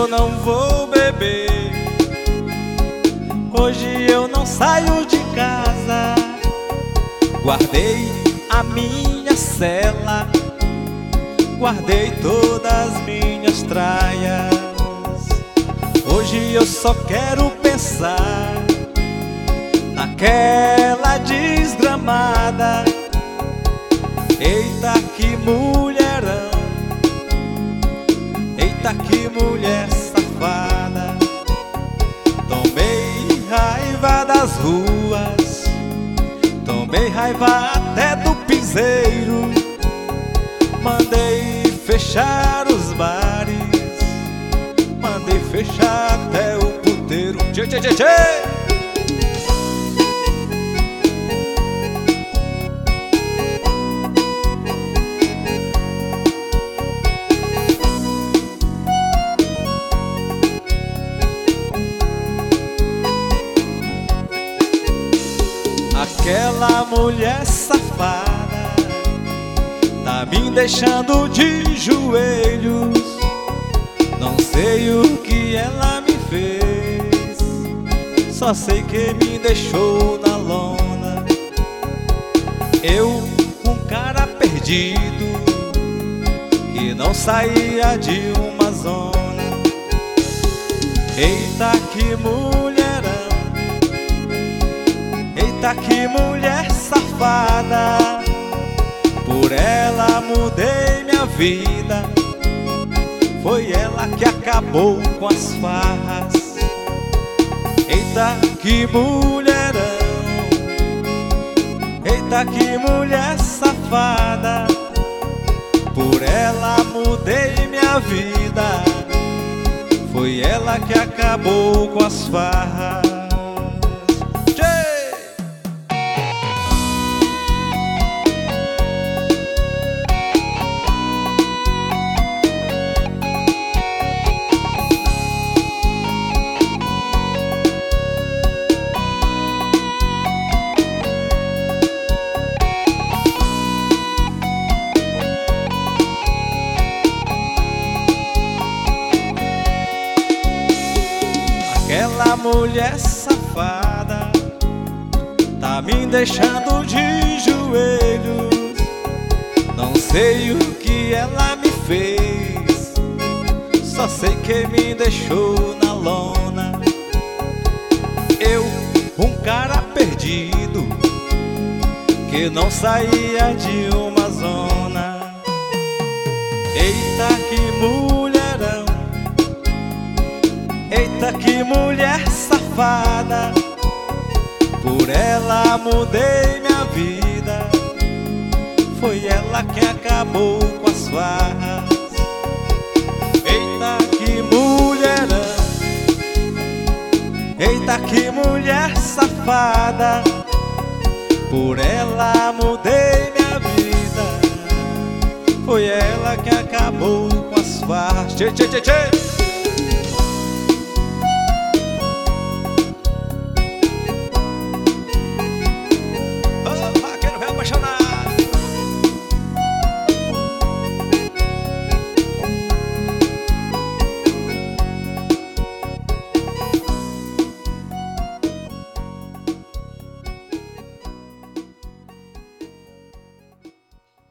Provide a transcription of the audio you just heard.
não vou beber. Hoje eu não saio de casa. Guardei a minha cela, guardei todas as minhas traias. Hoje eu só quero pensar naquela desgramada. Eita, que mulherão, eita, que mulher safada. Tomei raiva das ruas, tomei raiva até do piseiro. Mandei fechar os bares, mandei fechar até o puteiro. Tchê, tchê, tchê, tchê. Aquela mulher safada tá me deixando de joelhos. Não sei o que ela me fez, só sei que me deixou na lona. Eu, um cara perdido, que não saía de uma zona. Eita, que mulherão, eita, que mulher safada. Por ela mudei minha vida, foi ela que acabou com as farras. Eita, que mulherão, eita, que mulher safada. Por ela mudei minha vida, foi ela que acabou com as farras. Aquela mulher safada tá me deixando de joelhos. Não sei o que ela me fez, só sei que me deixou na lona. Eu, um cara perdido, que não saía de uma zona. Eita, que mulherão, eita, que mulher safada. Por ela mudei minha vida, foi ela que acabou com as farras. Eita, que mulherão, eita, que mulher safada. Por ela mudei minha vida, foi ela que acabou com as farras. Tchê, tchê, tchê, tchê.